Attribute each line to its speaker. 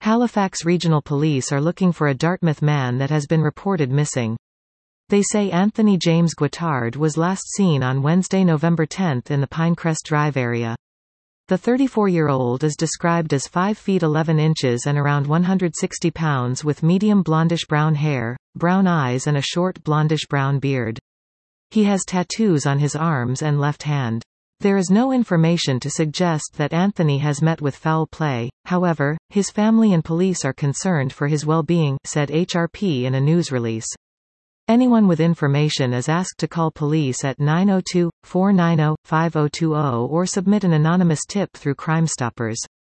Speaker 1: Halifax Regional Police are looking for a Dartmouth man that has been reported missing. They say Anthony James Guittard was last seen on Wednesday, November 10 in the Pinecrest Drive area. The 34-year-old is described as 5 feet 11 inches and around 160 pounds with medium blondish-brown hair, brown eyes and a short blondish-brown beard. He has tattoos on his arms and left hand. There is no information to suggest that Anthony has met with foul play, however, his family and police are concerned for his well-being, said HRP in a news release. Anyone with information is asked to call police at 902-490-5020 or submit an anonymous tip through Crime Stoppers.